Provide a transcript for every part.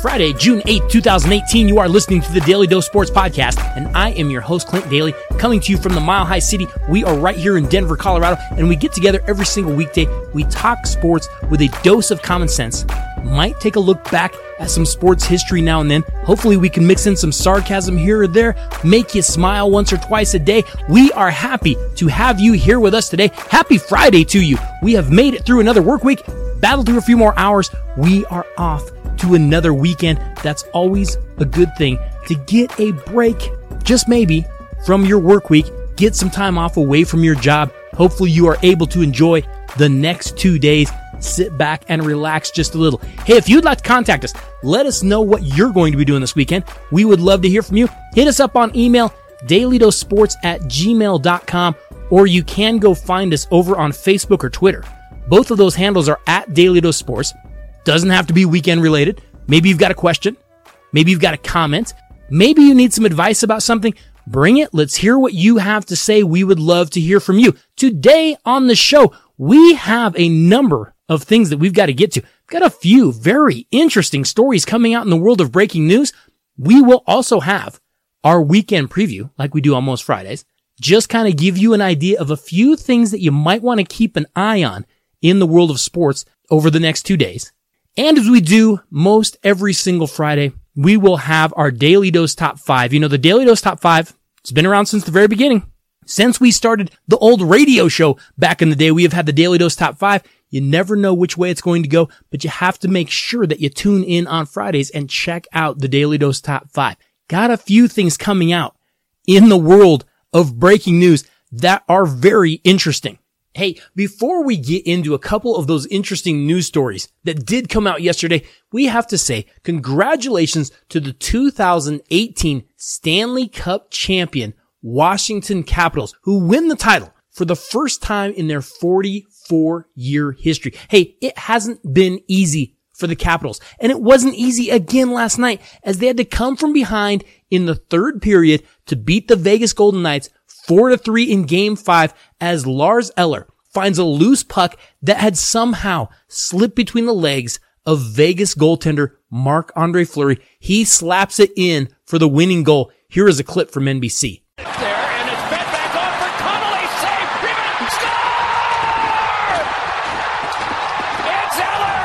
Friday, June 8th, 2018. You are listening to the Daily Dose Sports Podcast, and I am your host, Clint Daly, coming to you from the Mile High City. We are right here in Denver, Colorado, and we get together every single weekday. We talk sports with a dose of common sense. Might take a look back at some sports history now and then. Hopefully we can mix in some sarcasm here or there, make you smile once or twice a day. We are happy to have you here with us today. Happy Friday to you. We have made it through another work week, battled through a few more hours. We are off to another weekend. That's always a good thing, to get a break, just maybe, from your work week. Get some time off away from your job. Hopefully you are able to enjoy the next 2 days. Sit back and relax just a little. Hey, if you'd like to contact us, let us know what you're going to be doing this weekend. We would love to hear from you. Hit us up on email, dailydosports@gmail.com, or you can go find us over on Facebook or Twitter. Both of those handles are at Daily Dose Sports. Doesn't have to be weekend related. Maybe you've got a question. Maybe you've got a comment. Maybe you need some advice about something. Bring it. Let's hear what you have to say. We would love to hear from you. Today on the show, we have a number of things that we've got to get to. We've got a few very interesting stories coming out in the world of breaking news. We will also have our weekend preview, like we do on most Fridays. Just kind of give you an idea of a few things that you might want to keep an eye on in the world of sports over the next 2 days. And as we do most every single Friday, we will have our Daily Dose Top 5. You know, the Daily Dose Top 5, it's been around since the very beginning. Since we started the old radio show back in the day, we have had the Daily Dose Top 5. You never know which way it's going to go, but you have to make sure that you tune in on Fridays and check out the Daily Dose Top 5. Got a few things coming out in the world of breaking news that are very interesting. Hey, before we get into a couple of those interesting news stories that did come out yesterday, we have to say congratulations to the 2018 Stanley Cup champion Washington Capitals, who win the title for the first time in their 44-year history. Hey, it hasn't been easy for the Capitals, and it wasn't easy again last night as they had to come from behind in the third period to beat the Vegas Golden Knights 4-3 in Game 5 as Lars Eller finds a loose puck that had somehow slipped between the legs of Vegas goaltender Marc-Andre Fleury. He slaps it in for the winning goal. Here is a clip from NBC. There, and it's fed back off for Connolly. Save, rebound, score! It's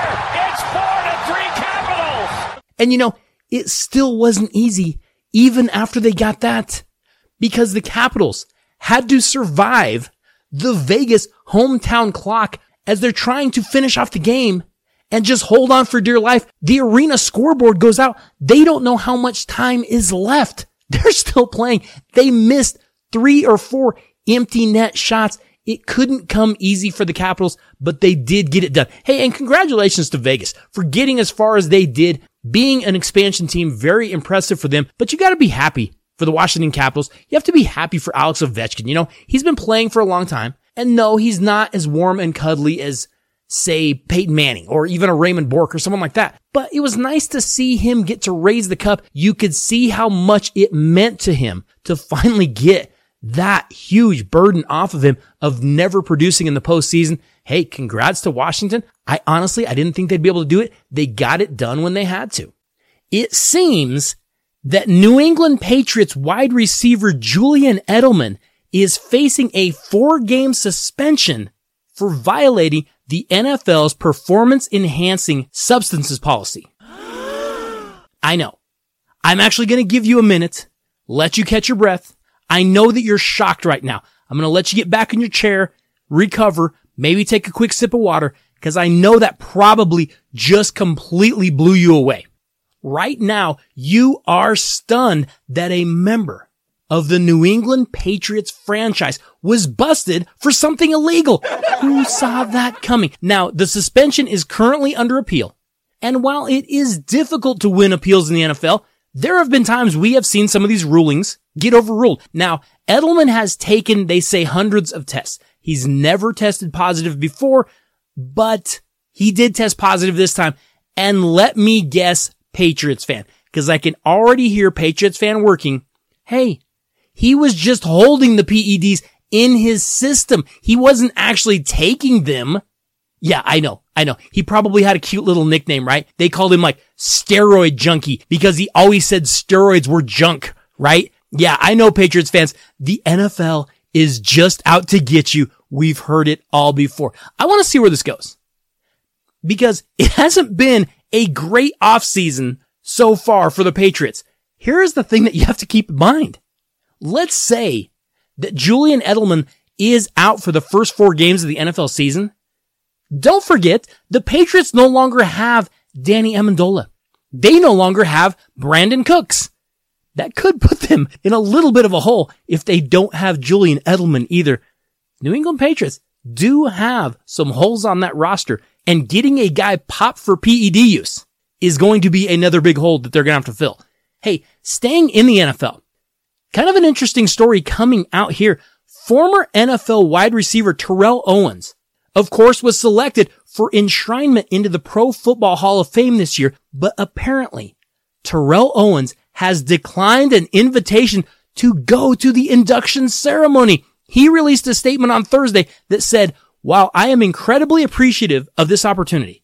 Eller! It's 4-3 Capitals! And you know, it still wasn't easy even after they got that, because the Capitals had to survive the Vegas hometown clock as they're trying to finish off the game and just hold on for dear life. The arena scoreboard goes out. They don't know how much time is left. They're still playing. They missed 3 or 4 empty net shots. It couldn't come easy for the Capitals, but they did get it done. Hey, and congratulations to Vegas for getting as far as they did. Being an expansion team, very impressive for them, but you got to be happy for the Washington Capitals. You have to be happy for Alex Ovechkin. You know, he's been playing for a long time, and no, he's not as warm and cuddly as, say, Peyton Manning or even a Raymond Bourque or someone like that. But it was nice to see him get to raise the cup. You could see how much it meant to him to finally get that huge burden off of him of never producing in the postseason. Hey, congrats to Washington. I didn't think they'd be able to do it. They got it done when they had to. It seems that New England Patriots wide receiver Julian Edelman is facing a 4-game suspension for violating the NFL's performance-enhancing substances policy. I know. I'm actually going to give you a minute, let you catch your breath. I know that you're shocked right now. I'm going to let you get back in your chair, recover, maybe take a quick sip of water, because I know that probably just completely blew you away. Right now, you are stunned that a member of the New England Patriots franchise was busted for something illegal. Who saw that coming? Now, the suspension is currently under appeal. And while it is difficult to win appeals in the NFL, there have been times we have seen some of these rulings get overruled. Now, Edelman has taken, they say, hundreds of tests. He's never tested positive before, but he did test positive this time. And let me guess, Patriots fan, because I can already hear Patriots fan working. Hey, he was just holding the PEDs in his system. He wasn't actually taking them. Yeah, I know. He probably had a cute little nickname, right? They called him like steroid junkie because he always said steroids were junk, right? Yeah, I know, Patriots fans. The NFL is just out to get you. We've heard it all before. I want to see where this goes because it hasn't been a great offseason so far for the Patriots. Here's the thing that you have to keep in mind. Let's say that Julian Edelman is out for the first 4 games of the NFL season. Don't forget, the Patriots no longer have Danny Amendola. They no longer have Brandon Cooks. That could put them in a little bit of a hole if they don't have Julian Edelman either. New England Patriots do have some holes on that roster, and getting a guy popped for PED use is going to be another big hole that they're going to have to fill. Hey, staying in the NFL, kind of an interesting story coming out here. Former NFL wide receiver Terrell Owens, of course, was selected for enshrinement into the Pro Football Hall of Fame this year, but apparently Terrell Owens has declined an invitation to go to the induction ceremony. He released a statement on Thursday that said, "While I am incredibly appreciative of this opportunity,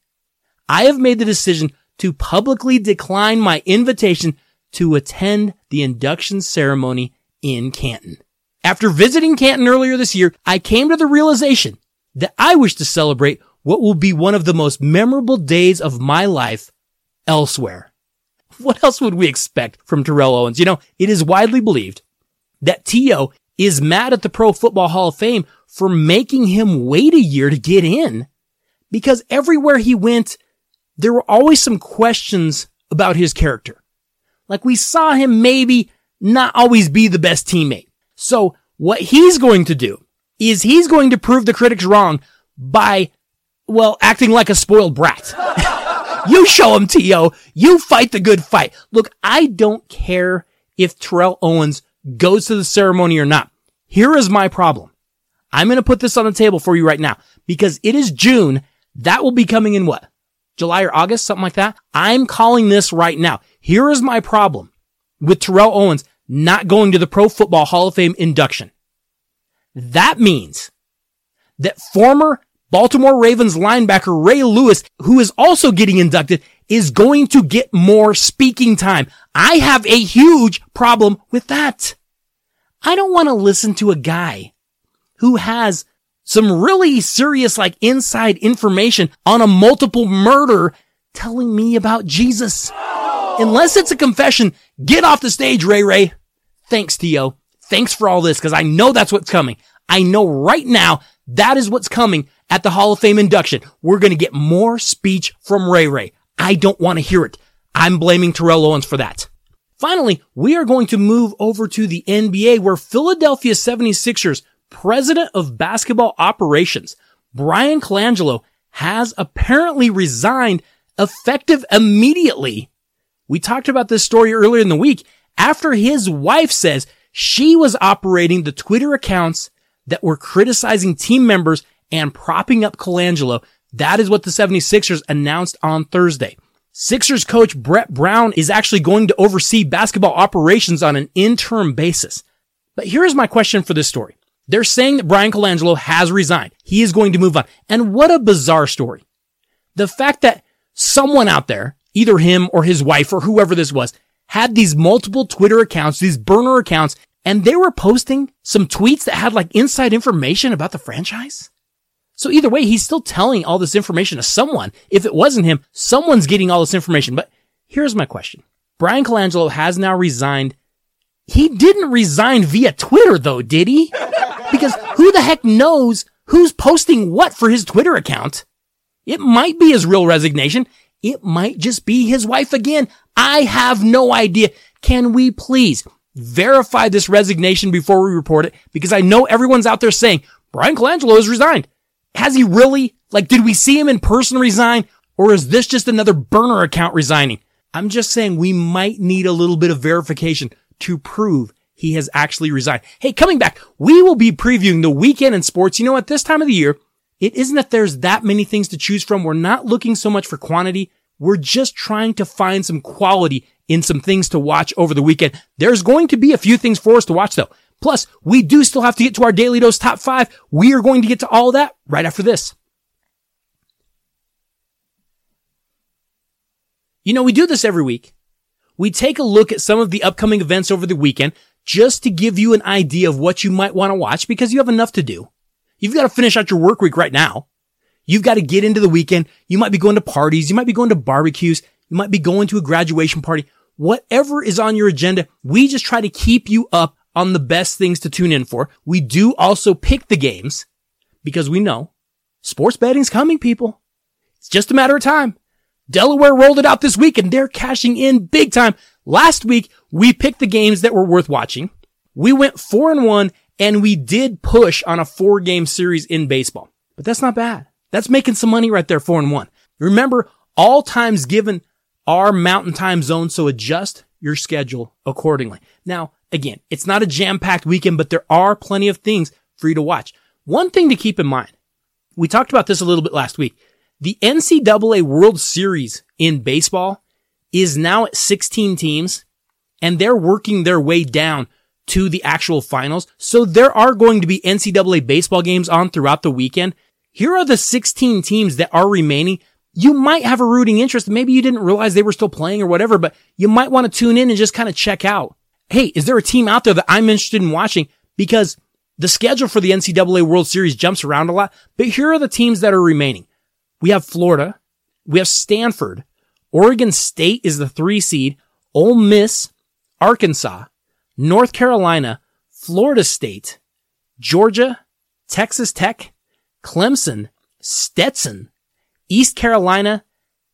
I have made the decision to publicly decline my invitation to attend the induction ceremony in Canton. After visiting Canton earlier this year, I came to the realization that I wish to celebrate what will be one of the most memorable days of my life elsewhere." What else would we expect from Terrell Owens? You know, it is widely believed that T.O. is mad at the Pro Football Hall of Fame for making him wait a year to get in, because everywhere he went, there were always some questions about his character. Like, we saw him maybe not always be the best teammate. So what he's going to do is he's going to prove the critics wrong by, well, acting like a spoiled brat. You show him, T.O. You fight the good fight. Look, I don't care if Terrell Owens goes to the ceremony or not. Here is my problem. I'm going to put this on the table for you right now because it is June. That will be coming in what? July or August, something like that. I'm calling this right now. Here is my problem with Terrell Owens not going to the Pro Football Hall of Fame induction. That means that former Baltimore Ravens linebacker Ray Lewis, who is also getting inducted, is going to get more speaking time. I have a huge problem with that. I don't want to listen to a guy who has some really serious, like, inside information on a multiple murder telling me about Jesus. Unless it's a confession, get off the stage, Ray. Thanks, T.O. Thanks for all this, because I know that's what's coming. I know right now that is what's coming at the Hall of Fame induction. We're going to get more speech from Ray. I don't want to hear it. I'm blaming Terrell Owens for that. Finally, we are going to move over to the NBA, where Philadelphia 76ers President of Basketball Operations, Bryan Colangelo, has apparently resigned effective immediately. We talked about this story earlier in the week after his wife says she was operating the Twitter accounts that were criticizing team members and propping up Colangelo. That is what the 76ers announced on Thursday. Sixers coach Brett Brown is actually going to oversee basketball operations on an interim basis. But here's my question for this story. They're saying that Bryan Colangelo has resigned. He is going to move on. And what a bizarre story. The fact that someone out there, either him or his wife or whoever this was, had these multiple Twitter accounts, these burner accounts, and they were posting some tweets that had like inside information about the franchise. So either way, he's still telling all this information to someone. If it wasn't him, someone's getting all this information. But here's my question. Bryan Colangelo has now resigned. He didn't resign via Twitter though, did he? Because who the heck knows who's posting what for his Twitter account? It might be his real resignation. It might just be his wife again. I have no idea. Can we please verify this resignation before we report it? Because I know everyone's out there saying, Bryan Colangelo has resigned. Has he really? Like, did we see him in person resign? Or is this just another burner account resigning? I'm just saying we might need a little bit of verification to prove he has actually resigned. Hey, coming back, we will be previewing the weekend in sports. You know, at this time of the year, it isn't that there's that many things to choose from. We're not looking so much for quantity. We're just trying to find some quality in some things to watch over the weekend. There's going to be a few things for us to watch though. Plus, we do still have to get to our Daily Dose Top 5. We are going to get to all of that right after this. You know, we do this every week. We take a look at some of the upcoming events over the weekend just to give you an idea of what you might want to watch because you have enough to do. You've got to finish out your work week right now. You've got to get into the weekend. You might be going to parties. You might be going to barbecues. You might be going to a graduation party. Whatever is on your agenda, we just try to keep you up on the best things to tune in for. We do also pick the games because we know sports betting's coming, people. It's just a matter of time. Delaware rolled it out this week and they're cashing in big time. Last week, we picked the games that were worth watching. We went 4-1 and we did push on a 4-game series in baseball. But that's not bad. That's making some money right there, 4-1. Remember, all times given are mountain time zones, so adjust your schedule accordingly. Now, again, it's not a jam-packed weekend, but there are plenty of things for you to watch. One thing to keep in mind, we talked about this a little bit last week. The NCAA World Series in baseball is now at 16 teams, and they're working their way down to the actual finals. So there are going to be NCAA baseball games on throughout the weekend. Here are the 16 teams that are remaining. You might have a rooting interest. Maybe you didn't realize they were still playing or whatever, but you might want to tune in and just kind of check out. Hey, is there a team out there that I'm interested in watching? Because the schedule for the NCAA World Series jumps around a lot, but here are the teams that are remaining. We have Florida. We have Stanford. Oregon State is the 3 seed. Ole Miss, Arkansas, North Carolina, Florida State, Georgia, Texas Tech, Clemson, Stetson, East Carolina,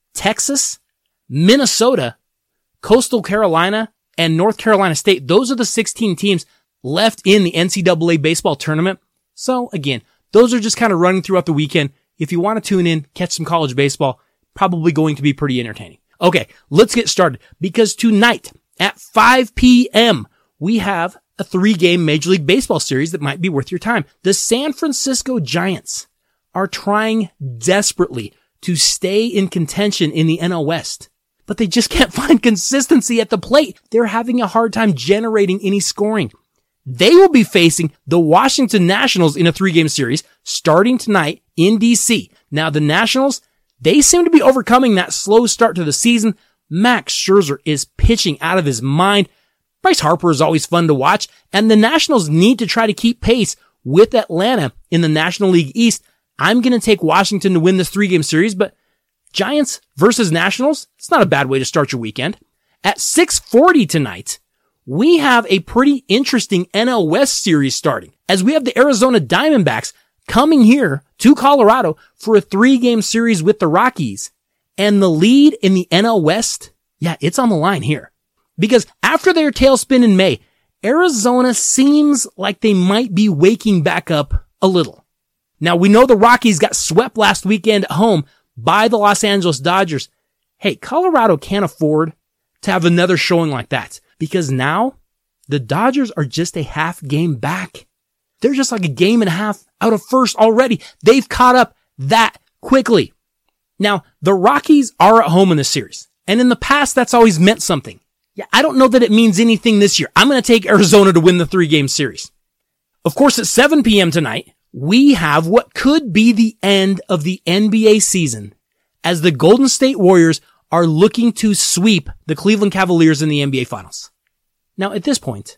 Texas, Minnesota, Coastal Carolina, and North Carolina State. Those are the 16 teams left in the NCAA baseball tournament. So again, those are just kind of running throughout the weekend. If you want to tune in, catch some college baseball, probably going to be pretty entertaining. Okay, let's get started because tonight at 5 p.m., we have a 3-game Major League Baseball series that might be worth your time. The San Francisco Giants are trying desperately to stay in contention in the NL West, but they just can't find consistency at the plate. They're having a hard time generating any scoring. They will be facing the Washington Nationals in a 3-game series starting tonight in DC. Now the Nationals, they seem to be overcoming that slow start to the season. Max Scherzer is pitching out of his mind. Bryce Harper is always fun to watch, and the Nationals need to try to keep pace with Atlanta in the National League East. I'm going to take Washington to win this 3-game series, but Giants versus Nationals, it's not a bad way to start your weekend. At 6:40 tonight, we have a pretty interesting NL West series starting, as we have the Arizona Diamondbacks coming here to Colorado for a 3-game series with the Rockies. And the lead in the NL West, yeah, it's on the line here. Because after their tailspin in May, Arizona seems like they might be waking back up a little. Now, we know the Rockies got swept last weekend at home by the Los Angeles Dodgers. Hey, Colorado can't afford to have another showing like that because now the Dodgers are just a half game back. They're just like a game and a half out of first already. They've caught up that quickly. Now, the Rockies are at home in this series, and in the past, that's always meant something. Yeah, I don't know that it means anything this year. I'm going to take Arizona to win the 3-game series. Of course, at 7 p.m. tonight, we have what could be the end of the NBA season as the Golden State Warriors are looking to sweep the Cleveland Cavaliers in the NBA Finals. Now, at this point,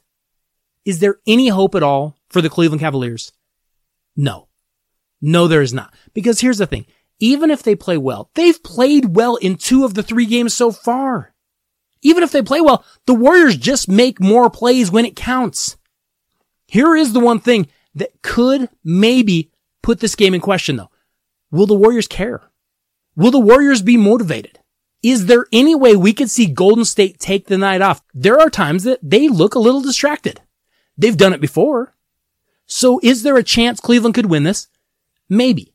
is there any hope at all for the Cleveland Cavaliers? No. No, there is not. Because here's the thing. Even if they play well, they've played well in 2 of the 3 games so far. Even if they play well, the Warriors just make more plays when it counts. Here is the one thing that could maybe put this game in question, though. Will the Warriors care? Will the Warriors be motivated? Is there any way we could see Golden State take the night off? There are times that they look a little distracted. They've done it before. So is there a chance Cleveland could win this? Maybe.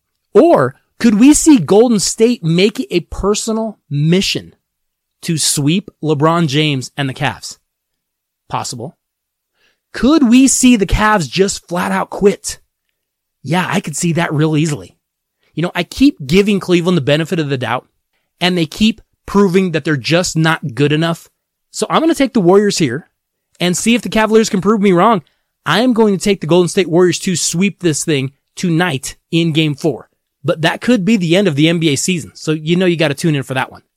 Or could we see Golden State make it a personal mission to sweep LeBron James and the Cavs? Possible. Could we see the Cavs just flat out quit? Yeah, I could see that real easily. You know, I keep giving Cleveland the benefit of the doubt, and they keep proving that they're just not good enough. So I'm going to take the Warriors here and see if the Cavaliers can prove me wrong. I am going to take the Golden State Warriors to sweep this thing tonight in Game 4. But that could be the end of the NBA season. So you know you got to tune in for that one.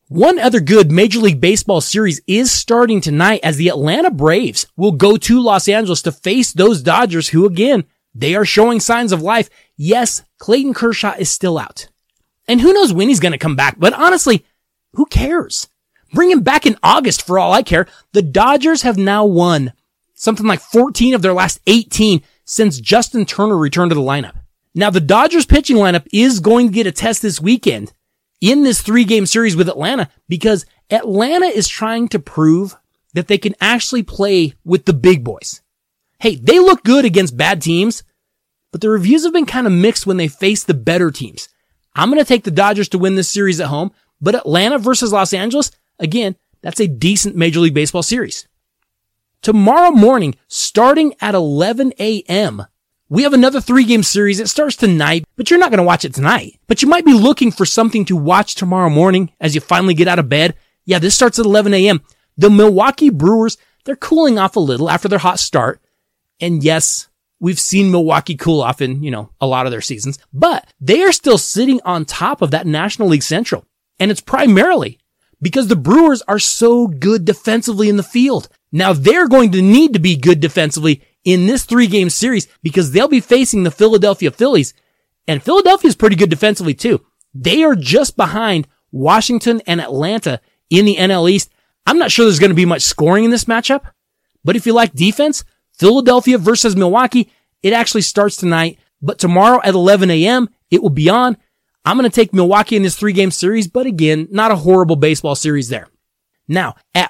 One other good Major League Baseball series is starting tonight as the Atlanta Braves will go to Los Angeles to face those Dodgers who, again, they are showing signs of life. Yes, Clayton Kershaw is still out. And who knows when he's going to come back, but honestly, who cares? Bring him back in August for all I care. The Dodgers have now won something like 14 of their last 18 since Justin Turner returned to the lineup. Now, the Dodgers pitching lineup is going to get a test this weekend in this 3-game series with Atlanta because Atlanta is trying to prove that they can actually play with the big boys. Hey, they look good against bad teams, but the reviews have been kind of mixed when they face the better teams. I'm going to take the Dodgers to win this series at home, but Atlanta versus Los Angeles, again, that's a decent Major League Baseball series. Tomorrow morning, starting at 11 a.m., we have another 3-game series. It starts tonight, but you're not going to watch it tonight. But you might be looking for something to watch tomorrow morning as you finally get out of bed. Yeah, this starts at 11 a.m. The Milwaukee Brewers, they're cooling off a little after their hot start. And yes, we've seen Milwaukee cool off in, a lot of their seasons, but they are still sitting on top of that National League Central. And it's primarily because the Brewers are so good defensively in the field. Now they're going to need to be good defensively in this 3-game series because they'll be facing the Philadelphia Phillies. And Philadelphia is pretty good defensively too. They are just behind Washington and Atlanta in the NL East. I'm not sure there's going to be much scoring in this matchup, but if you like defense, Philadelphia versus Milwaukee, it actually starts tonight, but tomorrow at 11 a.m., it will be on. I'm going to take Milwaukee in this 3-game series, but again, not a horrible baseball series there. Now, at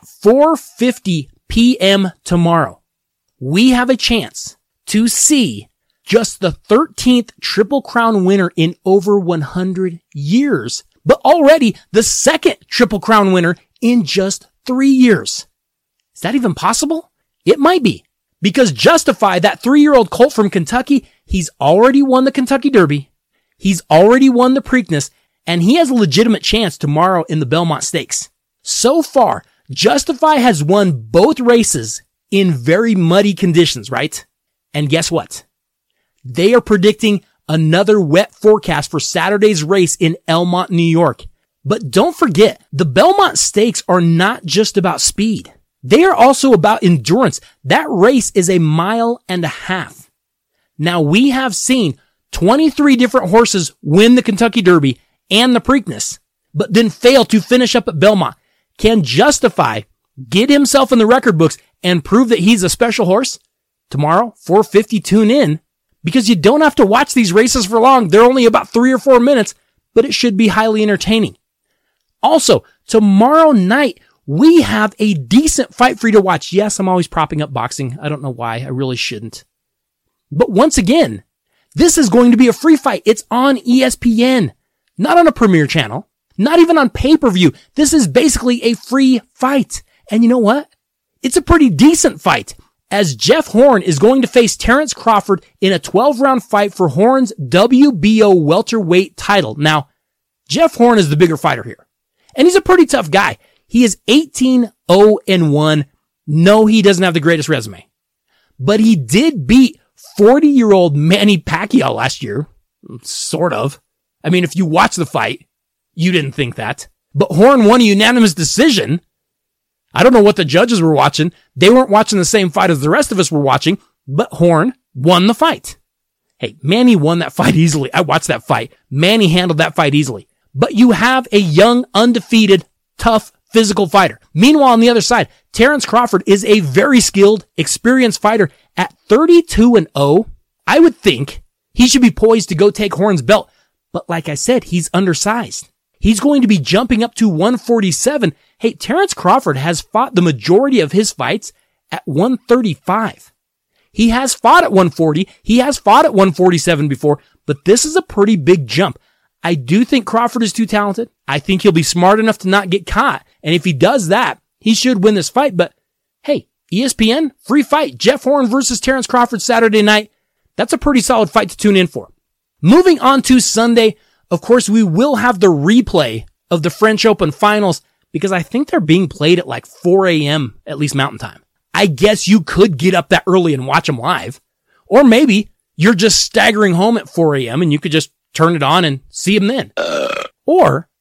4:50 p.m. tomorrow, we have a chance to see just the 13th Triple Crown winner in over 100 years, but already the second Triple Crown winner in just 3 years. Is that even possible? It might be, because Justify, that 3-year-old colt from Kentucky, he's already won the Kentucky Derby, he's already won the Preakness, and he has a legitimate chance tomorrow in the Belmont Stakes. So far, Justify has won both races in very muddy conditions, right? And guess what? They are predicting another wet forecast for Saturday's race in Elmont, New York. But don't forget, the Belmont Stakes are not just about speed. They are also about endurance. That race is 1.5 miles. Now, we have seen 23 different horses win the Kentucky Derby and the Preakness, but then fail to finish up at Belmont. Can Justify get himself in the record books and prove that he's a special horse? Tomorrow, 4:50, tune in, because you don't have to watch these races for long. They're only about 3 or 4 minutes, but it should be highly entertaining. Also, tomorrow night, we have a decent fight for you to watch. Yes, I'm always propping up boxing. I don't know why. I really shouldn't. But once again, this is going to be a free fight. It's on ESPN, not on a premier channel, not even on pay-per-view. This is basically a free fight. And you know what? It's a pretty decent fight, as Jeff Horn is going to face Terrence Crawford in a 12-round fight for Horn's WBO welterweight title. Now, Jeff Horn is the bigger fighter here, and he's a pretty tough guy. He is 18-0-1. No, he doesn't have the greatest resume, but he did beat 40-year-old Manny Pacquiao last year. Sort of. I mean, if you watch the fight, you didn't think that. But Horn won a unanimous decision. I don't know what the judges were watching. They weren't watching the same fight as the rest of us were watching, but Horn won the fight. Hey, Manny won that fight easily. I watched that fight. Manny handled that fight easily. But you have a young, undefeated, tough, physical fighter. Meanwhile, on the other side, Terrence Crawford is a very skilled, experienced fighter. At 32-0, I would think he should be poised to go take Horn's belt. But like I said, he's undersized. He's going to be jumping up to 147. Hey, Terrence Crawford has fought the majority of his fights at 135. He has fought at 140. He has fought at 147 before, but this is a pretty big jump. I do think Crawford is too talented. I think he'll be smart enough to not get caught. And if he does that, he should win this fight. But hey, ESPN, free fight. Jeff Horn versus Terrence Crawford Saturday night. That's a pretty solid fight to tune in for. Moving on to Sunday, of course, we will have the replay of the French Open finals because I think they're being played at like 4 a.m., at least Mountain Time. I guess you could get up that early and watch them live. Or maybe you're just staggering home at 4 a.m. and you could just turn it on and see them then. Or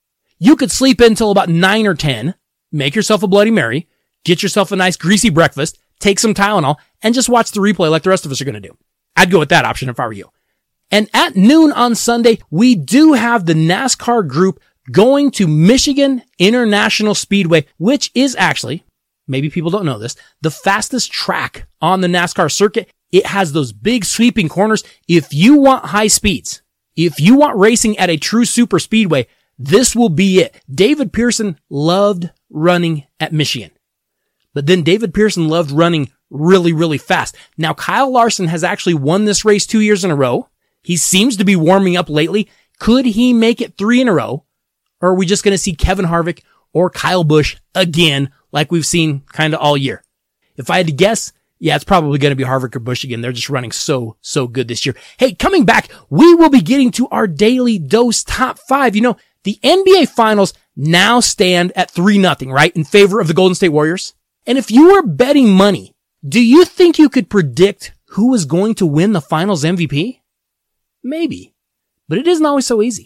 You could sleep until about 9 or 10, make yourself a Bloody Mary, get yourself a nice greasy breakfast, take some Tylenol, and just watch the replay like the rest of us are going to do. I'd go with that option if I were you. And at noon on Sunday, we do have the NASCAR group going to Michigan International Speedway, which is actually, maybe people don't know this, the fastest track on the NASCAR circuit. It has those big sweeping corners. If you want high speeds, if you want racing at a true super speedway, this will be it. David Pearson loved running at Michigan. But then David Pearson loved running really, really fast. Now, Kyle Larson has actually won this race 2 years in a row. He seems to be warming up lately. Could he make it 3 in a row? Or are we just going to see Kevin Harvick or Kyle Busch again, like we've seen kind of all year? If I had to guess, yeah, it's probably going to be Harvick or Busch again. They're just running so good this year. Hey, coming back, we will be getting to our Daily Dose top 5. You know, the NBA Finals now stand at 3-0, right? In favor of the Golden State Warriors. And if you were betting money, do you think you could predict who was going to win the Finals MVP? Maybe, but it isn't always so easy.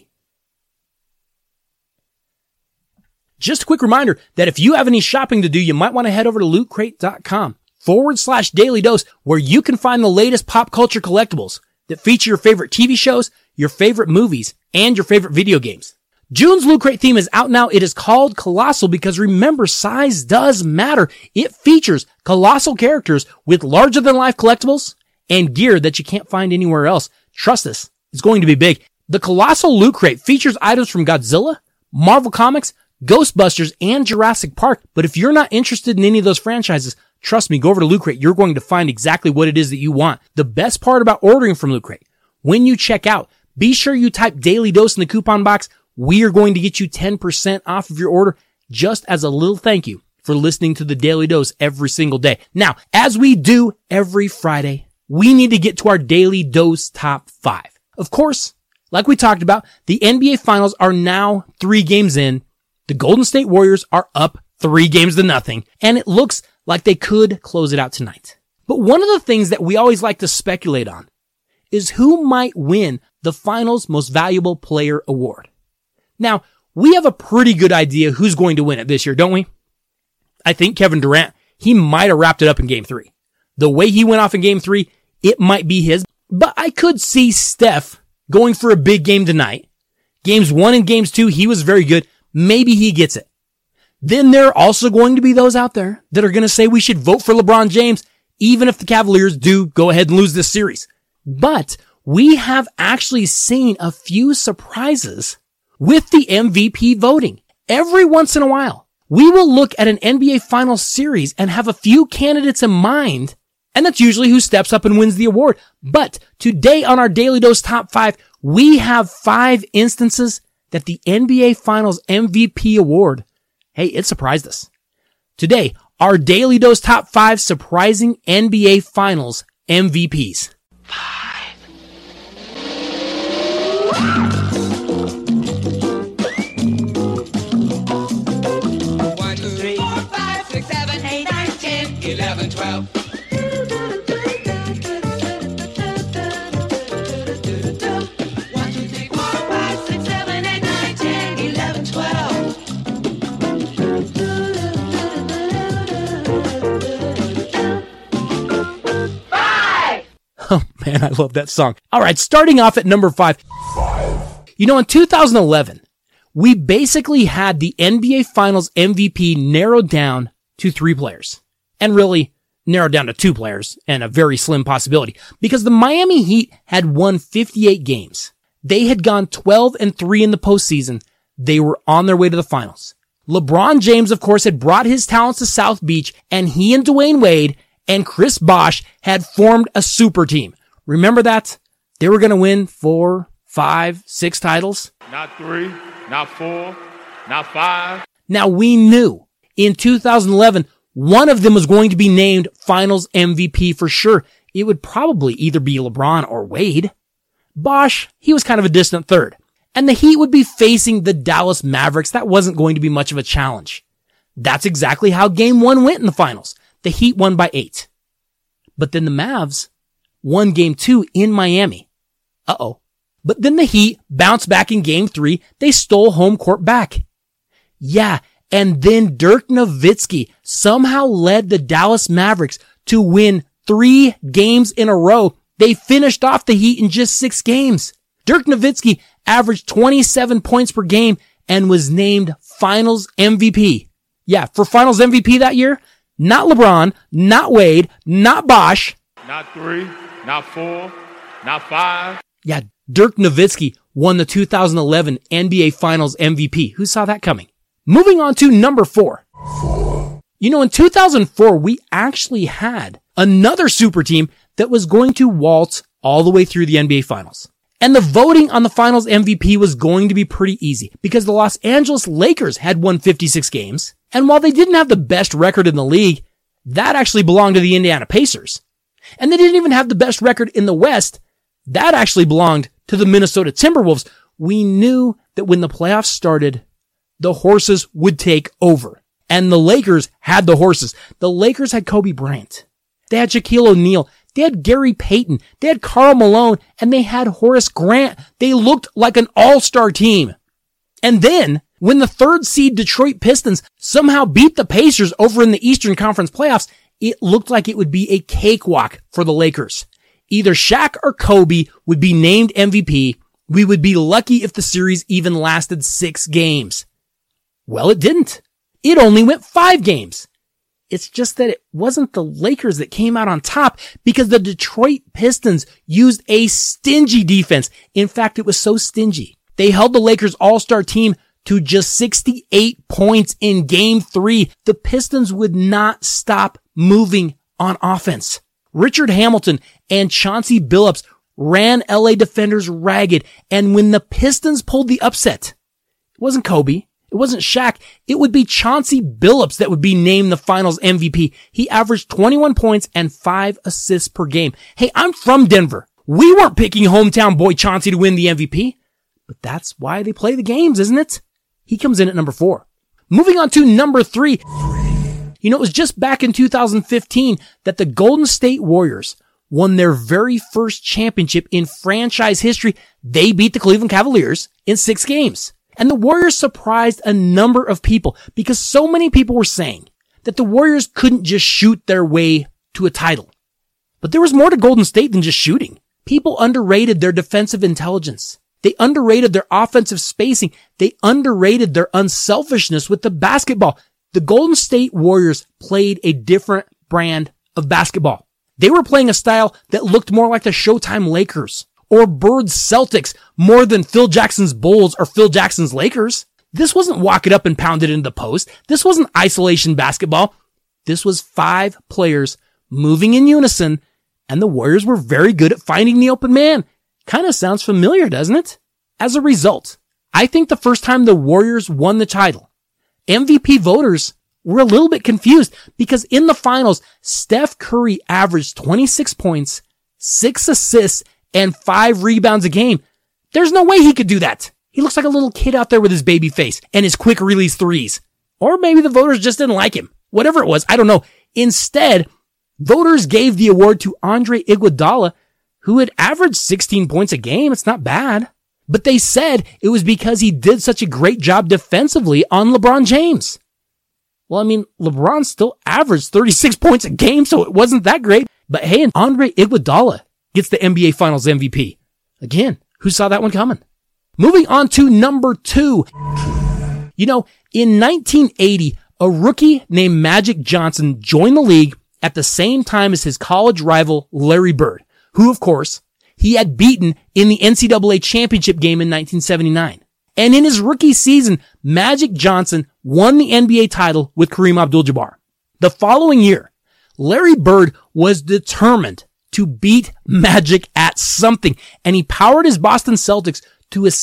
Just a quick reminder that if you have any shopping to do, you might want to head over to lootcrate.com/Daily Dose, where you can find the latest pop culture collectibles that feature your favorite TV shows, your favorite movies, and your favorite video games. June's Loot Crate theme is out now. It is called Colossal because remember, size does matter. It features colossal characters with larger than life collectibles and gear that you can't find anywhere else. Trust us, it's going to be big. The Colossal Loot Crate features items from Godzilla, Marvel Comics, Ghostbusters, and Jurassic Park. But if you're not interested in any of those franchises, trust me, go over to Loot Crate. You're going to find exactly what it is that you want. The best part about ordering from Loot Crate, when you check out, be sure you type Daily Dose in the coupon box. We are going to get you 10% off of your order just as a little thank you for listening to the Daily Dose every single day. Now, as we do every Friday, we need to get to our Daily Dose top 5. Of course, like we talked about, the NBA Finals are now 3 games in. The Golden State Warriors are up 3-0, and it looks like they could close it out tonight. But one of the things that we always like to speculate on is who might win the Finals Most Valuable Player Award. Now, we have a pretty good idea who's going to win it this year, don't we? I think Kevin Durant, he might have wrapped it up in Game 3. The way he went off in Game 3, it might be his. But I could see Steph going for a big game tonight. Games 1 and Games 2, he was very good. Maybe he gets it. Then there are also going to be those out there that are going to say we should vote for LeBron James, even if the Cavaliers do go ahead and lose this series. But we have actually seen a few surprises with the MVP voting. Every once in a while, we will look at an NBA Finals series and have a few candidates in mind, and that's usually who steps up and wins the award. But today on our Daily Dose Top 5, we have 5 instances that the NBA Finals MVP award, hey, it surprised us. Today, our Daily Dose Top 5 surprising NBA Finals MVPs. 5. 11, 12. 1, 2, 3, 4, 5, 6, 7, 8, 9, 10, 11, 12. 5! Oh man, I love that song. All right, starting off at number 5. You know, in 2011, we basically had the NBA Finals MVP narrowed down to 3 players. And really narrowed down to 2 players and a very slim possibility because the Miami Heat had won 58 games. They had gone 12-3 in the postseason. They were on their way to the finals. LeBron James, of course, had brought his talents to South Beach, and he and Dwayne Wade and Chris Bosh had formed a super team. Remember that? They were going to win 4, 5, 6 titles. Not 3, not 4, not 5. Now we knew in 2011, one of them was going to be named Finals MVP for sure. It would probably either be LeBron or Wade. Bosh, he was kind of a distant third. And the Heat would be facing the Dallas Mavericks. That wasn't going to be much of a challenge. That's exactly how Game 1 went in the finals. The Heat won by 8. But then the Mavs won Game 2 in Miami. Uh-oh. But then the Heat bounced back in Game 3. They stole home court back. Yeah, and then Dirk Nowitzki somehow led the Dallas Mavericks to win 3 games in a row. They finished off the Heat in just 6 games. Dirk Nowitzki averaged 27 points per game and was named Finals MVP. Yeah, for Finals MVP that year, not LeBron, not Wade, not Bosh. Not 3, not 4, not 5. Yeah, Dirk Nowitzki won the 2011 NBA Finals MVP. Who saw that coming? Moving on to number 4. You know, in 2004, we actually had another super team that was going to waltz all the way through the NBA Finals. And the voting on the Finals MVP was going to be pretty easy because the Los Angeles Lakers had won 56 games. And while they didn't have the best record in the league, that actually belonged to the Indiana Pacers. And they didn't even have the best record in the West. That actually belonged to the Minnesota Timberwolves. We knew that when the playoffs started, the horses would take over. And the Lakers had the horses. The Lakers had Kobe Bryant. They had Shaquille O'Neal. They had Gary Payton. They had Karl Malone. And they had Horace Grant. They looked like an all-star team. And then, when the 3rd seed Detroit Pistons somehow beat the Pacers over in the Eastern Conference playoffs, it looked like it would be a cakewalk for the Lakers. Either Shaq or Kobe would be named MVP. We would be lucky if the series even lasted 6 games. Well, it didn't. It only went 5 games. It's just that it wasn't the Lakers that came out on top because the Detroit Pistons used a stingy defense. In fact, it was so stingy. They held the Lakers all-star team to just 68 points in game 3. The Pistons would not stop moving on offense. Richard Hamilton and Chauncey Billups ran LA defenders ragged. And when the Pistons pulled the upset, it wasn't Kobe. It wasn't Shaq. It would be Chauncey Billups that would be named the Finals MVP. He averaged 21 points and 5 assists per game. Hey, I'm from Denver. We weren't picking hometown boy Chauncey to win the MVP. But that's why they play the games, isn't it? He comes in at number 4. Moving on to number 3. You know, it was just back in 2015 that the Golden State Warriors won their very first championship in franchise history. They beat the Cleveland Cavaliers in 6 games. And the Warriors surprised a number of people because so many people were saying that the Warriors couldn't just shoot their way to a title. But there was more to Golden State than just shooting. People underrated their defensive intelligence. They underrated their offensive spacing. They underrated their unselfishness with the basketball. The Golden State Warriors played a different brand of basketball. They were playing a style that looked more like the Showtime Lakers or Bird's Celtics more than Phil Jackson's Bulls or Phil Jackson's Lakers. This wasn't walk it up and pound it into the post. This wasn't isolation basketball. This was 5 players moving in unison, and the Warriors were very good at finding the open man. Kind of sounds familiar, doesn't it? As a result, I think the first time the Warriors won the title, MVP voters were a little bit confused because in the finals, Steph Curry averaged 26 points, 6 assists, and 5 rebounds a game. There's no way he could do that. He looks like a little kid out there with his baby face and his quick release threes. Or maybe the voters just didn't like him. Whatever it was, I don't know. Instead, voters gave the award to Andre Iguodala, who had averaged 16 points a game. It's not bad. But they said it was because he did such a great job defensively on LeBron James. Well, I mean, LeBron still averaged 36 points a game, so it wasn't that great. But hey, and Andre Iguodala gets the NBA Finals MVP. Again, who saw that one coming? Moving on to number 2. You know, in 1980, a rookie named Magic Johnson joined the league at the same time as his college rival Larry Bird, who, of course, he had beaten in the NCAA championship game in 1979. And in his rookie season, Magic Johnson won the NBA title with Kareem Abdul-Jabbar. The following year, Larry Bird was determined to beat Magic at something, and he powered his Boston Celtics to a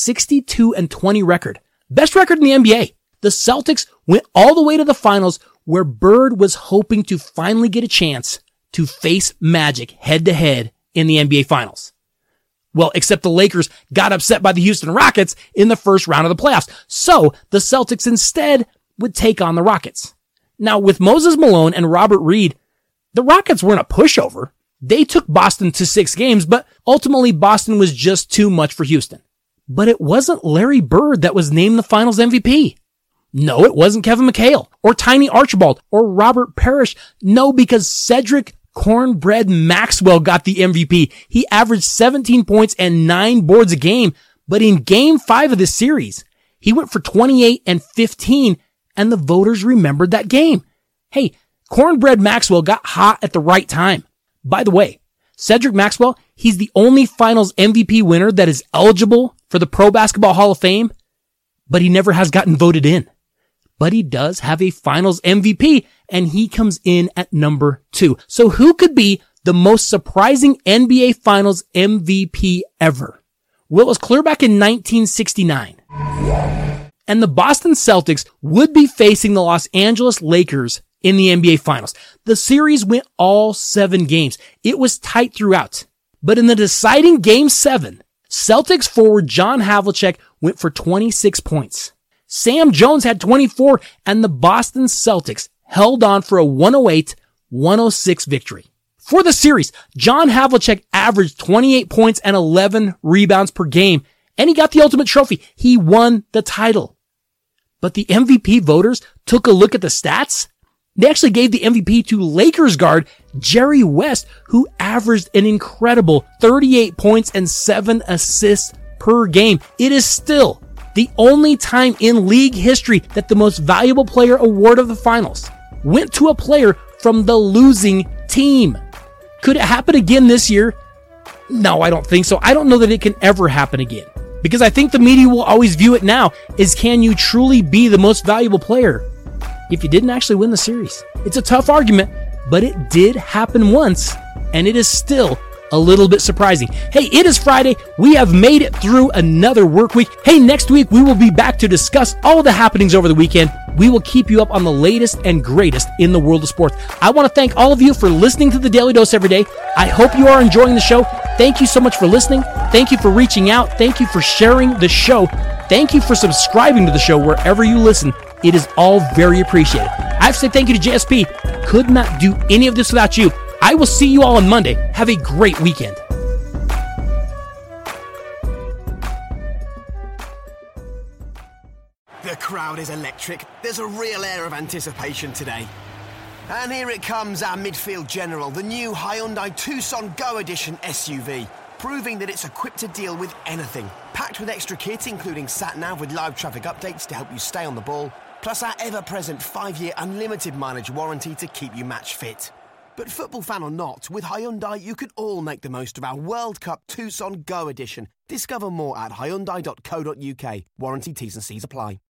62-20 record. Best record in the NBA. The Celtics went all the way to the finals where Bird was hoping to finally get a chance to face Magic head-to-head in the NBA Finals. Well, except the Lakers got upset by the Houston Rockets in the first round of the playoffs. So the Celtics instead would take on the Rockets. Now, with Moses Malone and Robert Reed, the Rockets weren't a pushover. They took Boston to 6 games, but ultimately Boston was just too much for Houston. But it wasn't Larry Bird that was named the Finals MVP. No, it wasn't Kevin McHale or Tiny Archibald or Robert Parrish. No, because Cedric Cornbread Maxwell got the MVP. He averaged 17 points and 9 boards a game. But in game 5 of this series, he went for 28 and 15, and the voters remembered that game. Hey, Cornbread Maxwell got hot at the right time. By the way, Cedric Maxwell, he's the only finals MVP winner that is eligible for the Pro Basketball Hall of Fame, but he never has gotten voted in. But he does have a finals MVP, and he comes in at number 2. So who could be the most surprising NBA Finals MVP ever? Well, it was clear back in 1969. And the Boston Celtics would be facing the Los Angeles Lakers in the NBA Finals. The series went all 7 games. It was tight throughout. But in the deciding Game 7, Celtics forward John Havlicek went for 26 points. Sam Jones had 24, and the Boston Celtics held on for a 108-106 victory. For the series, John Havlicek averaged 28 points and 11 rebounds per game, and he got the ultimate trophy. He won the title. But the MVP voters took a look at the stats. They actually gave the MVP to Lakers guard Jerry West, who averaged an incredible 38 points and 7 assists per game. It is still the only time in league history that the most valuable player award of the finals went to a player from the losing team. Could it happen again this year? No, I don't think so. I don't know that it can ever happen again, because I think the media will always view it now as, can you truly be the most valuable player if you didn't actually win the series? It's a tough argument, but it did happen once, and it is still a little bit surprising. Hey, it is Friday. We have made it through another work week. Hey, next week we will be back to discuss all the happenings over the weekend. We will keep you up on the latest and greatest in the world of sports. I want to thank all of you for listening to the Daily Dose every day. I hope you are enjoying the show. Thank you so much for listening. Thank you for reaching out. Thank you for sharing the show. Thank you for subscribing to the show wherever you listen. It is all very appreciated. I have to say thank you to JSP. Could not do any of this without you. I will see you all on Monday. Have a great weekend. The crowd is electric. There's a real air of anticipation today. And here it comes, our midfield general, the new Hyundai Tucson Go Edition SUV, proving that it's equipped to deal with anything. Packed with extra kit, including sat-nav with live traffic updates to help you stay on the ball, plus our ever-present 5-year unlimited mileage warranty to keep you match fit. But football fan or not, with Hyundai you can all make the most of our World Cup Tucson Go Edition. Discover more at Hyundai.co.uk. Warranty T's and C's apply.